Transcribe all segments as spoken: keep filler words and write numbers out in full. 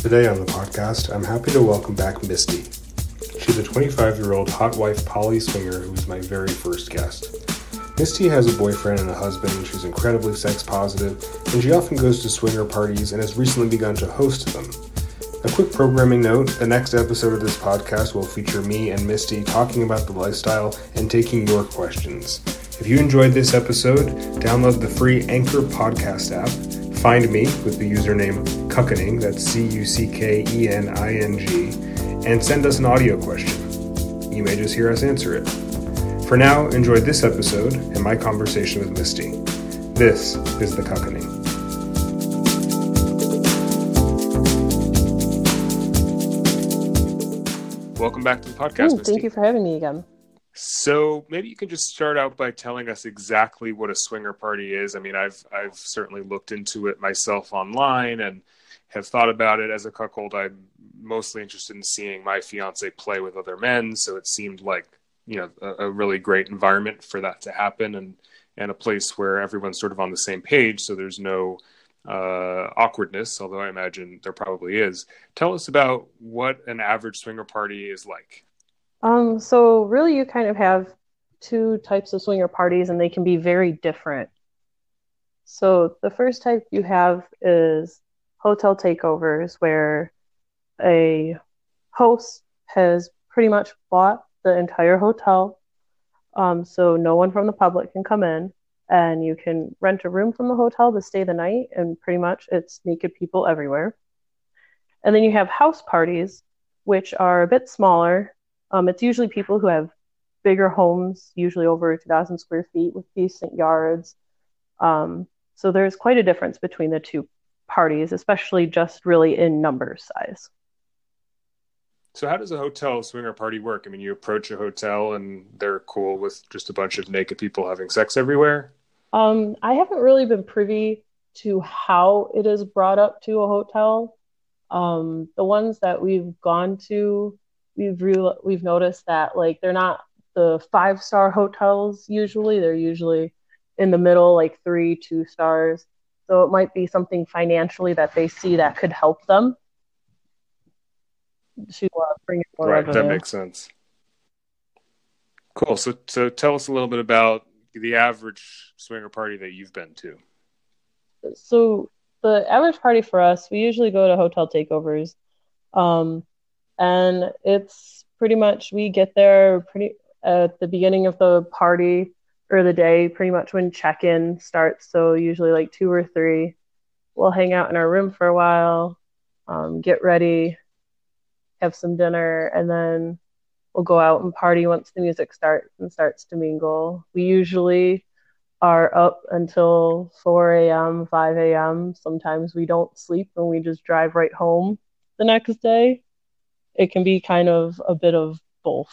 Today on the podcast, I'm happy to welcome back Misty. She's a twenty-five-year-old hot wife poly swinger who was my very first guest. Misty has a boyfriend and a husband, she's incredibly sex positive, and she often goes to swinger parties and has recently begun to host them. A quick programming note, the next episode of this podcast will feature me and Misty talking about the lifestyle and taking your questions. If you enjoyed this episode, download the free Anchor podcast app, find me with the username Cuckening, that's C U C K E N I N G, and send us an audio question. You may just hear us answer it. For now, enjoy this episode and my conversation with Misty. This is The Cuckening. Welcome back to the podcast, Ooh, Misty. Thank you for having me again. So maybe you can just start out by telling us exactly what a swinger party is. I mean, I've I've certainly looked into it myself online and have thought about it as a cuckold. I'm mostly interested in seeing my fiance play with other men, so it seemed like, you know, a, a really great environment for that to happen, and and a place where everyone's sort of on the same page, so there's no uh, awkwardness, although I imagine there probably is. Tell us about what an average swinger party is like. Um, so really you kind of have two types of swinger parties and they can be very different. So the first type you have is hotel takeovers, where a host has pretty much bought the entire hotel. Um, so no one from the public can come in, and you can rent a room from the hotel to stay the night, and pretty much it's naked people everywhere. And then you have house parties, which are a bit smaller. Um, it's usually people who have bigger homes, usually over two thousand square feet with decent yards. Um, so there's quite a difference between the two parties, especially just really in number size. So how does a hotel swinger party work? I mean, you approach a hotel and they're cool with just a bunch of naked people having sex everywhere? Um, I haven't really been privy to how it is brought up to a hotel. Um, the ones that we've gone to, we've re- we've noticed that like they're not the five star hotels usually. They're usually in the middle, like three, two stars. So it might be something financially that they see that could help them to uh, bring in more Right, revenue. that makes sense. Cool. So, so tell us a little bit about the average swinger party that you've been to. So the average party for us, we usually go to hotel takeovers. Um, And it's pretty much, we get there pretty at the beginning of the party or the day, pretty much when check-in starts. So usually like two or three, we'll hang out in our room for a while, um, get ready, have some dinner, and then we'll go out and party once the music starts and starts to mingle. We usually are up until four a.m., five a.m. Sometimes we don't sleep and we just drive right home the next day. It can be kind of a bit of both.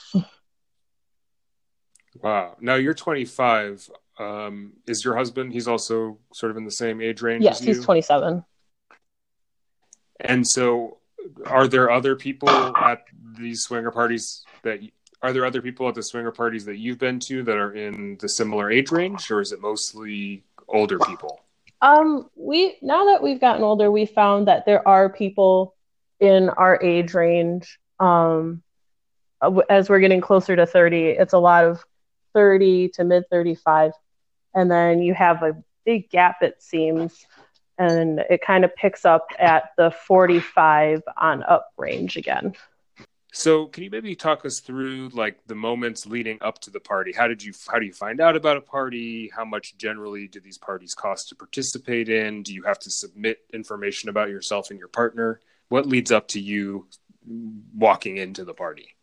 Wow. Now you're twenty-five. Um, is your husband, he's also sort of in the same age range Yes, as you? he's twenty-seven. And so are there other people at these swinger parties that, are there other people at the swinger parties that you've been to that are in the similar age range, or is it mostly older people? Um, we, now that we've gotten older, we found that there are people in our age range. Um, as we're getting closer to thirty, it's a lot of thirty to mid thirty-five. And then you have a big gap, it seems, and it kind of picks up at the forty-five on up range again. So can you maybe talk us through like the moments leading up to the party? How did you, how do you find out about a party? How much generally do these parties cost to participate in? Do you have to submit information about yourself and your partner? What leads up to you walking into the party?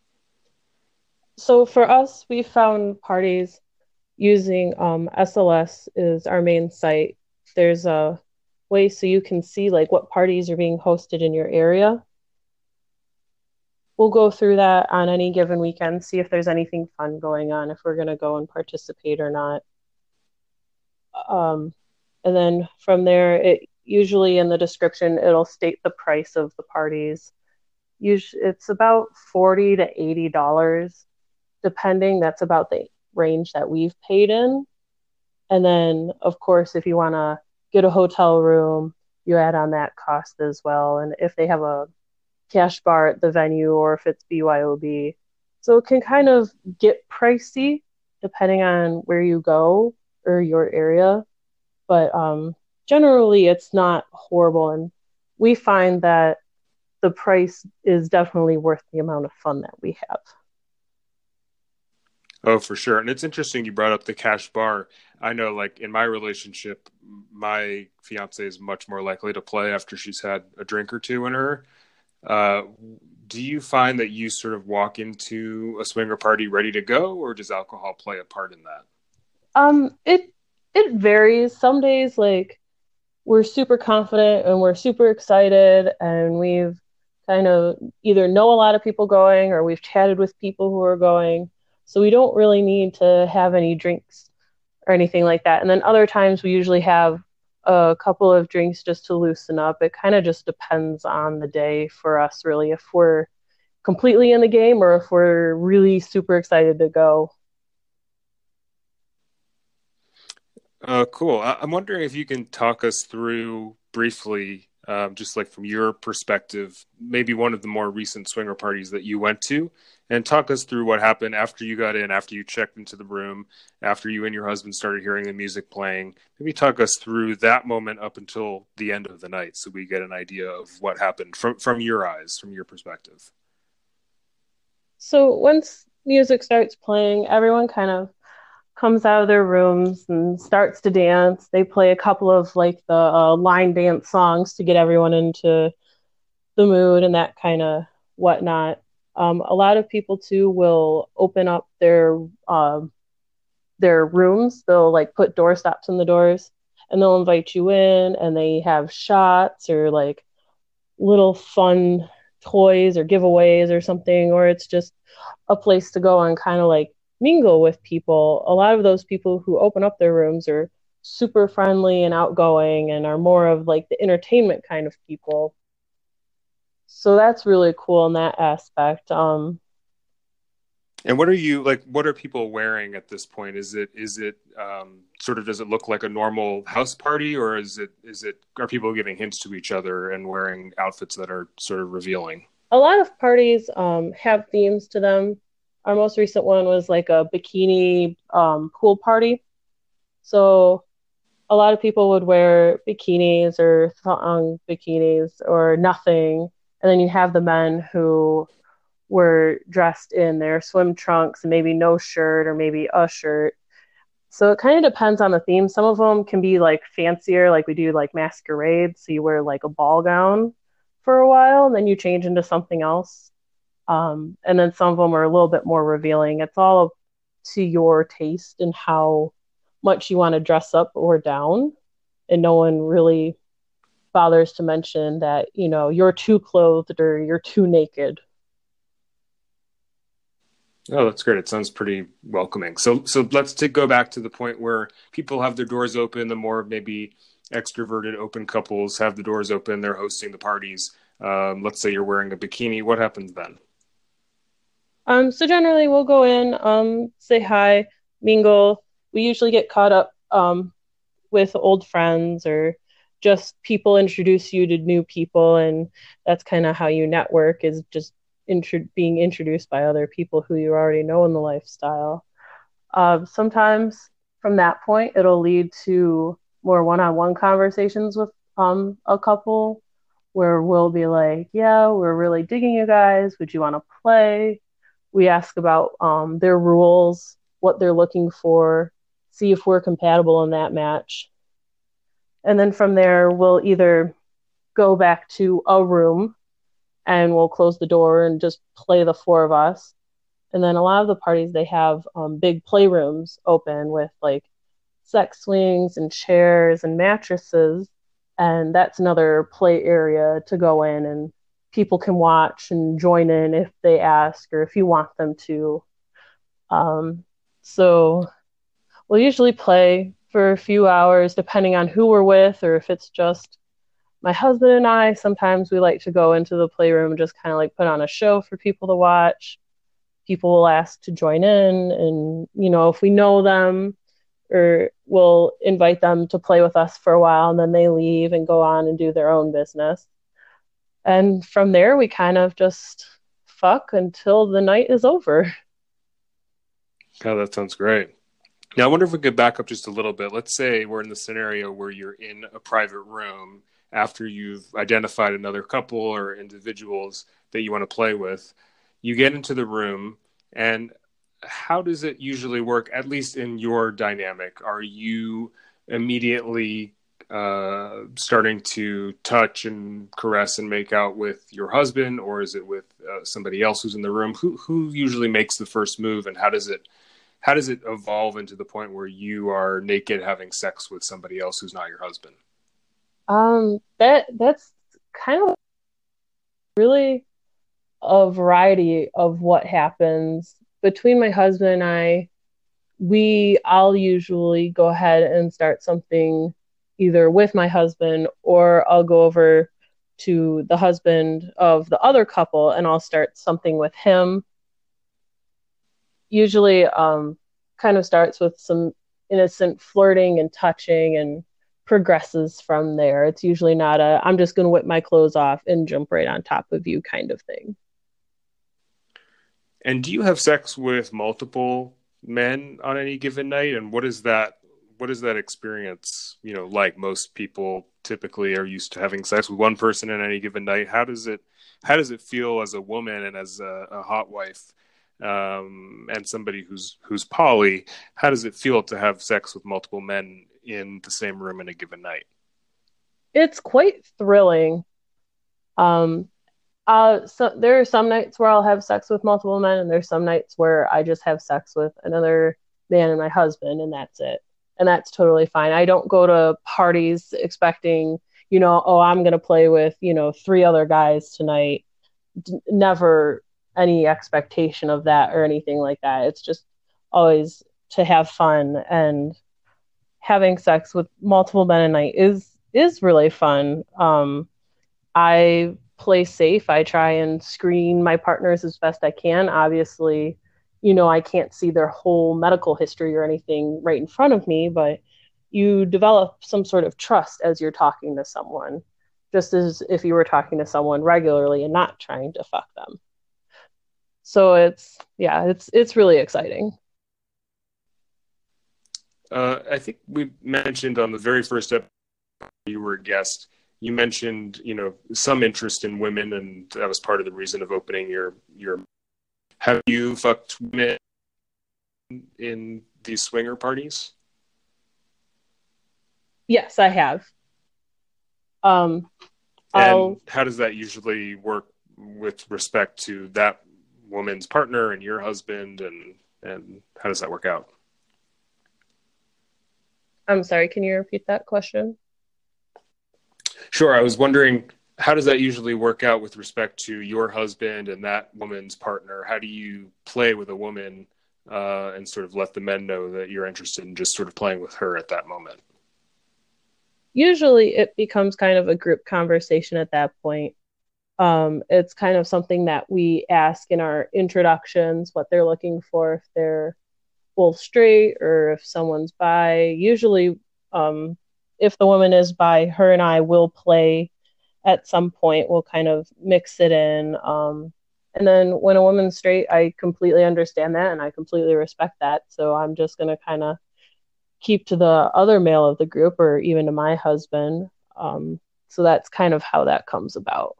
So for us, we found parties using um, S L S is our main site. There's a way so you can see like what parties are being hosted in your area. We'll go through that on any given weekend, see if there's anything fun going on, if we're going to go and participate or not. Um, and then from there, it usually in the description, it'll state the price of the parties. Usually, it's about forty to eighty dollars, depending. That's about the range that we've paid in. And then, of course, if you want to get a hotel room, you add on that cost as well. And if they have a cash bar at the venue or if it's B Y O B. So it can kind of get pricey depending on where you go or your area. But um, generally, it's not horrible. And we find that the price is definitely worth the amount of fun that we have. Oh, for sure. And it's interesting you brought up the cash bar. I know, like, in my relationship, my fiance is much more likely to play after she's had a drink or two in her. Uh, do you find that you sort of walk into a swinger party ready to go, or does alcohol play a part in that? Um, it it varies. Some days, like, we're super confident and we're super excited, and we've kind of either know a lot of people going or we've chatted with people who are going. So we don't really need to have any drinks or anything like that. And then other times we usually have a couple of drinks just to loosen up. It kind of just depends on the day for us, really, if we're completely in the game or if we're really super excited to go. Uh, cool. I- I'm wondering if you can talk us through briefly, um, just like from your perspective, maybe one of the more recent swinger parties that you went to, and talk us through what happened after you got in, after you checked into the room, after you and your husband started hearing the music playing. Maybe talk us through that moment up until the end of the night so we get an idea of what happened from, from your eyes, from your perspective. So once music starts playing, everyone kind of comes out of their rooms and starts to dance. They play a couple of like the uh, line dance songs to get everyone into the mood and that kind of whatnot. Um, a lot of people too will open up their uh, their rooms. They'll like put door stops in the doors and they'll invite you in, and they have shots or like little fun toys or giveaways or something, or it's just a place to go and kind of like mingle with people. A lot of those people who open up their rooms are super friendly and outgoing and are more of like the entertainment kind of people. So that's really cool in that aspect. Um, and what are you like? What are people wearing at this point? Is it is it um, sort of does it look like a normal house party, or is it is it are people giving hints to each other and wearing outfits that are sort of revealing? A lot of parties um, have themes to them. Our most recent one was like a bikini um, pool party. So a lot of people would wear bikinis or thong bikinis or nothing. And then you have the men who were dressed in their swim trunks and maybe no shirt or maybe a shirt. So it kind of depends on the theme. Some of them can be like fancier, like we do like masquerades. So you wear like a ball gown for a while and then you change into something else. Um, and then some of them are a little bit more revealing. It's all up to your taste and how much you want to dress up or down. And no one really bothers to mention that, you know, you're too clothed or you're too naked. Oh, that's great. It sounds pretty welcoming. So, so let's take, go back to the point where people have their doors open. The more maybe extroverted, open couples have the doors open. They're hosting the parties. Um, let's say you're wearing a bikini. What happens then? Um, so generally, we'll go in, um, say hi, mingle. We usually get caught up um, with old friends or just people introduce you to new people, and that's kind of how you network, is just intro- being introduced by other people who you already know in the lifestyle. Uh, sometimes from that point, it'll lead to more one-on-one conversations with um, a couple where we'll be like, yeah, we're really digging you guys. Would you want to play? We ask about um, their rules, what they're looking for, see if we're compatible in that match. And then from there, we'll either go back to a room and we'll close the door and just play the four of us. And then a lot of the parties, they have um, big playrooms open with like sex swings and chairs and mattresses. And that's another play area to go in, and people can watch and join in if they ask or if you want them to. Um, so we'll usually play for a few hours depending on who we're with, or if it's just my husband and I. Sometimes we like to go into the playroom and just kind of like put on a show for people to watch. People will ask to join in, and, you know, if we know them or we'll invite them to play with us for a while and then they leave and go on and do their own business. And from there, we kind of just fuck until the night is over. Oh, that sounds great. Now, I wonder if we could back up just a little bit. Let's say we're in the scenario where you're in a private room after you've identified another couple or individuals that you want to play with. You get into the room, and how does it usually work, at least in your dynamic? Are you immediately uh, starting to touch and caress and make out with your husband, or is it with uh, somebody else who's in the room? Who who usually makes the first move, and how does it how does it evolve into the point where you are naked having sex with somebody else who's not your husband? Um, that that's kind of really a variety of what happens between my husband and I. We I'll usually go ahead and start something either with my husband, or I'll go over to the husband of the other couple and I'll start something with him. Usually um kind of starts with some innocent flirting and touching and progresses from there. It's usually not a I'm just going to whip my clothes off and jump right on top of you kind of thing. And do you have sex with multiple men on any given night? And what is that what is that experience, you know, like? Most people typically are used to having sex with one person on any given night. How does it how does it feel as a woman and as a, a hot wife, um, and somebody who's who's poly? How does it feel to have sex with multiple men in the same room in a given night? It's quite thrilling. Um, Uh, so there are some nights where I'll have sex with multiple men, and there's some nights where I just have sex with another man and my husband, and that's it. And that's totally fine. I don't go to parties expecting, you know, oh, I'm going to play with, you know, three other guys tonight. D- never any expectation of that or anything like that. It's just always to have fun, and having sex with multiple men a night is is really fun. Um, I play safe. I try and screen my partners as best I can. Obviously, you know, I can't see their whole medical history or anything right in front of me, but you develop some sort of trust as you're talking to someone, just as if you were talking to someone regularly and not trying to fuck them. So it's, yeah, it's it's really exciting. Uh, I think we mentioned on the very first episode you were a guest, you mentioned, you know, some interest in women, and that was part of the reason of opening your your. Have you fucked women in these swinger parties? Yes, I have. Um, And I'll how does that usually work with respect to that woman's partner and your husband, and and how does that work out? I'm sorry, can you repeat that question? Sure. I was wondering, how does that usually work out with respect to your husband and that woman's partner? How do you play with a woman uh, and sort of let the men know that you're interested in just sort of playing with her at that moment? Usually it becomes kind of a group conversation at that point. Um, it's kind of something that we ask in our introductions, what they're looking for, if they're both straight or if someone's bi. Usually, um, if the woman is bi, her and I will play at some point. We'll kind of mix it in. Um, and then when a woman's straight, I completely understand that and I completely respect that. So I'm just going to kind of keep to the other male of the group, or even to my husband. Um, so that's kind of how that comes about.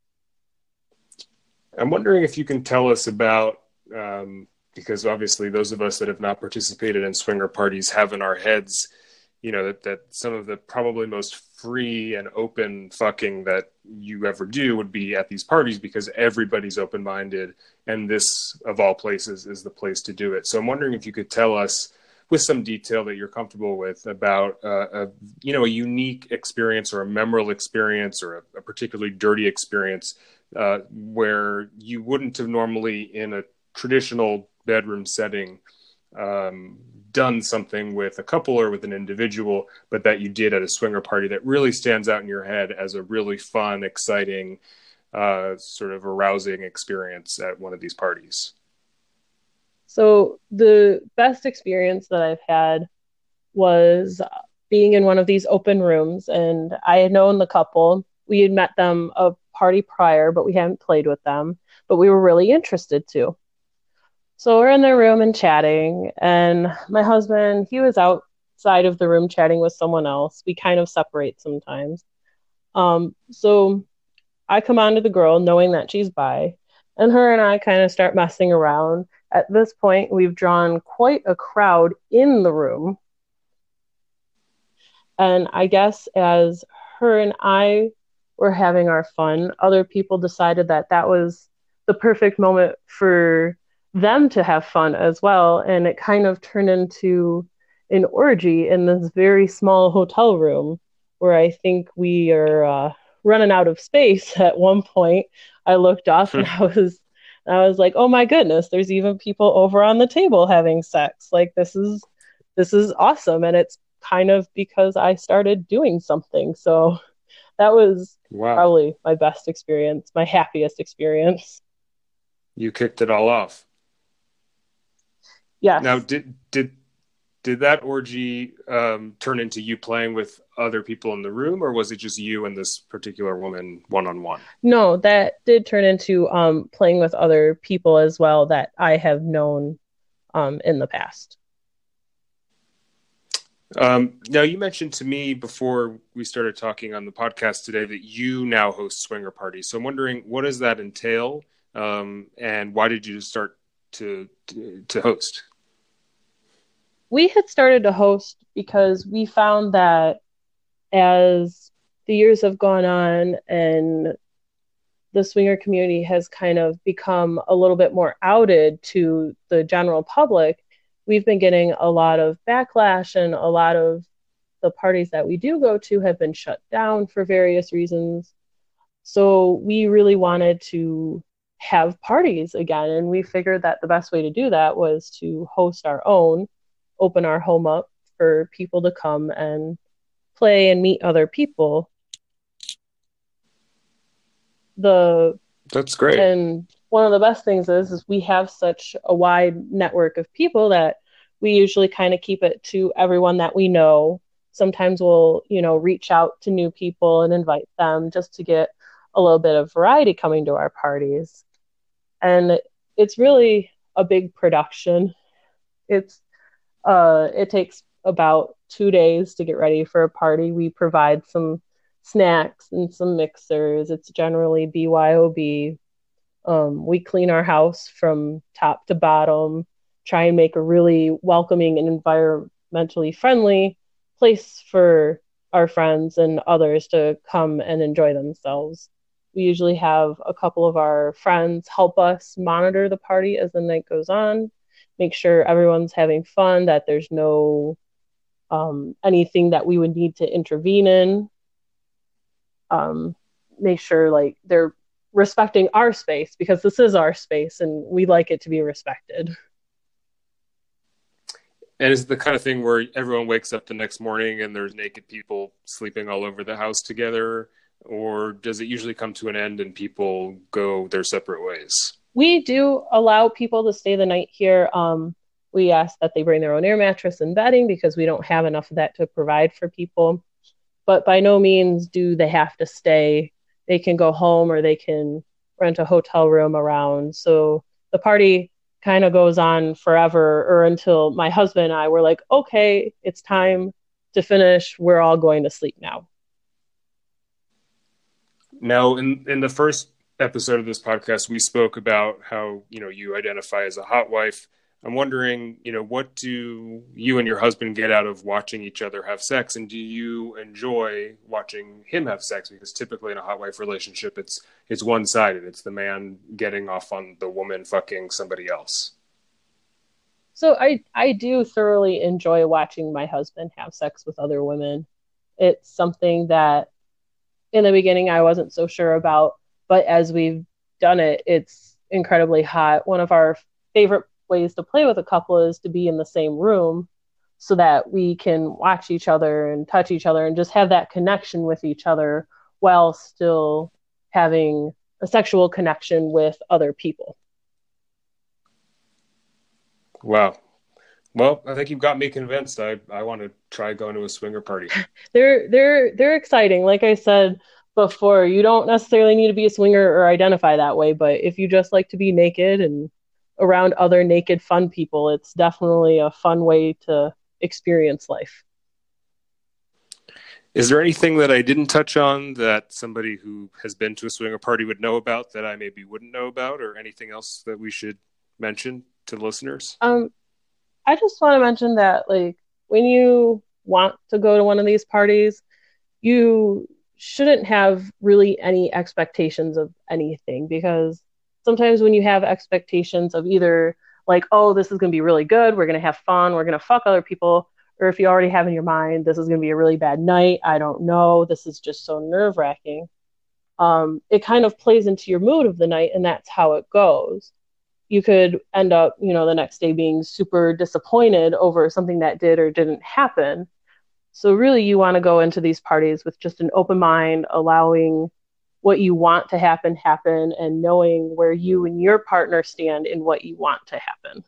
I'm wondering if you can tell us about, um, because obviously those of us that have not participated in swinger parties have in our heads, you know, that, that some of the probably most free and open fucking that you ever do would be at these parties, because everybody's open-minded, and this, of all places, is the place to do it. So I'm wondering if you could tell us, with some detail that you're comfortable with, about uh, a, you know, a unique experience or a memorable experience or a, a particularly dirty experience uh, where you wouldn't have normally, in a traditional bedroom setting, um, done something with a couple or with an individual, but that you did at a swinger party that really stands out in your head as a really fun, exciting, uh, sort of arousing experience at one of these parties. So the best experience that I've had was being in one of these open rooms, and I had known the couple. We had met them a party prior, but we hadn't played with them, but we were really interested to. So we're in their room and chatting, and my husband, he was outside of the room chatting with someone else. We kind of separate sometimes. Um, so I come on to the girl knowing that she's bi, and her and I kind of start messing around. At this point, we've drawn quite a crowd in the room. And I guess as her and I were having our fun, other people decided that that was the perfect moment for them to have fun as well. And it kind of turned into an orgy in this very small hotel room where I think we are uh, running out of space at one point. I looked up and I was I was like, oh my goodness, there's even people over on the table having sex. Like this is this is awesome. And it's kind of because I started doing something. So that was wow. Probably my best experience, my happiest experience. You kicked it all off. Yes. Now, did did did that orgy um, turn into you playing with other people in the room, or was it just you and this particular woman one-on-one? No, that did turn into um, playing with other people as well that I have known um, in the past. Um, now, you mentioned to me before we started talking on the podcast today that you now host swinger parties. So I'm wondering, what does that entail, um, and why did you start to, to to host? We had started to host because we found that as the years have gone on and the swinger community has kind of become a little bit more outed to the general public, we've been getting a lot of backlash, and a lot of the parties that we do go to have been shut down for various reasons. So we really wanted to have parties again, and we figured that the best way to do that was to host our own, open our home up for people to come and play and meet other people. The That's great. And one of the best things is, is we have such a wide network of people that we usually kind of keep it to everyone that we know. Sometimes we'll, you know, reach out to new people and invite them just to get a little bit of variety coming to our parties. And it's really a big production. It's uh, it takes about two days to get ready for a party. We provide some snacks and some mixers. It's generally B Y O B. Um, we clean our house from top to bottom, try and make a really welcoming and environmentally friendly place for our friends and others to come and enjoy themselves. We usually have a couple of our friends help us monitor the party as the night goes on, make sure everyone's having fun, that there's no um, anything that we would need to intervene in. Um, make sure like they're respecting our space, because this is our space and we like it to be respected. And is it the kind of thing where everyone wakes up the next morning and there's naked people sleeping all over the house together, or does it usually come to an end and people go their separate ways? We do allow people to stay the night here. Um, we ask that they bring their own air mattress and bedding because we don't have enough of that to provide for people. But by no means do they have to stay. They can go home or they can rent a hotel room around. So the party kind of goes on forever, or until my husband and I were like, okay, it's time to finish. We're all going to sleep now. Now, in, in the first episode of this podcast, we spoke about how, you know, you identify as a hot wife. I'm wondering, you know, what do you and your husband get out of watching each other have sex? And do you enjoy watching him have sex? Because typically in a hot wife relationship, it's it's one-sided. It's the man getting off on the woman fucking somebody else. So I, I do thoroughly enjoy watching my husband have sex with other women. It's something that in the beginning I wasn't so sure about, but as we've done it, it's incredibly hot. One of our favorite ways to play with a couple is to be in the same room so that we can watch each other and touch each other and just have that connection with each other while still having a sexual connection with other people. Wow. Well, I think you've got me convinced. I, I want to try going to a swinger party. They're they're they're exciting. Like I said before, you don't necessarily need to be a swinger or identify that way, but if you just like to be naked and around other naked fun people, it's definitely a fun way to experience life. Is there anything that I didn't touch on that somebody who has been to a swinger party would know about that I maybe wouldn't know about, or anything else that we should mention to the listeners? Um, I just want to mention that, like, when you want to go to one of these parties, you shouldn't have really any expectations of anything, because sometimes when you have expectations of either like, oh, this is going to be really good, we're going to have fun, we're going to fuck other people, or if you already have in your mind, this is going to be a really bad night, I don't know, this is just so nerve wracking. Um, it kind of plays into your mood of the night, and that's how it goes. You could end up, you know, the next day being super disappointed over something that did or didn't happen. So really, you want to go into these parties with just an open mind, allowing what you want to happen happen, and knowing where you and your partner stand in what you want to happen.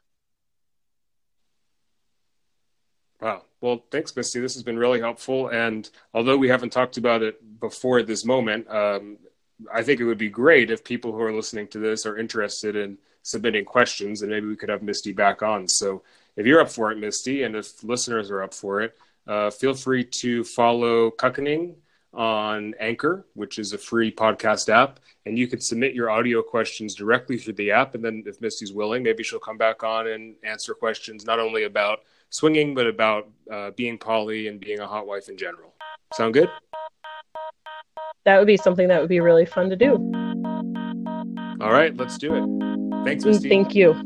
Wow. Well, thanks, Misty. This has been really helpful. And although we haven't talked about it before this moment, um, I think it would be great if people who are listening to this are interested in submitting questions, and maybe we could have Misty back on. So if you're up for it, Misty, and if listeners are up for it, uh, feel free to follow Cuckening on Anchor, which is a free podcast app, and you can submit your audio questions directly through the app. And then if Misty's willing, maybe she'll come back on and answer questions not only about swinging, but about uh, being poly and being a hot wife in general. Sound good? That would be something that would be really fun to do. All right, let's do it. Thanks, Misty. Thank you.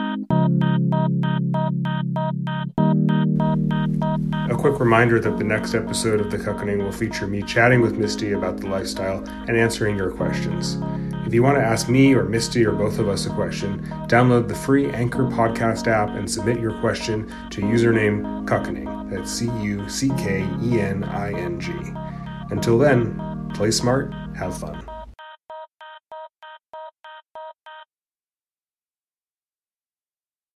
A quick reminder that the next episode of The Cuckening will feature me chatting with Misty about the lifestyle and answering your questions. If you want to ask me or Misty or both of us a question, download the free Anchor podcast app and submit your question to username Cuckening. That's C U C K E N I N G. Until then, play smart, have fun.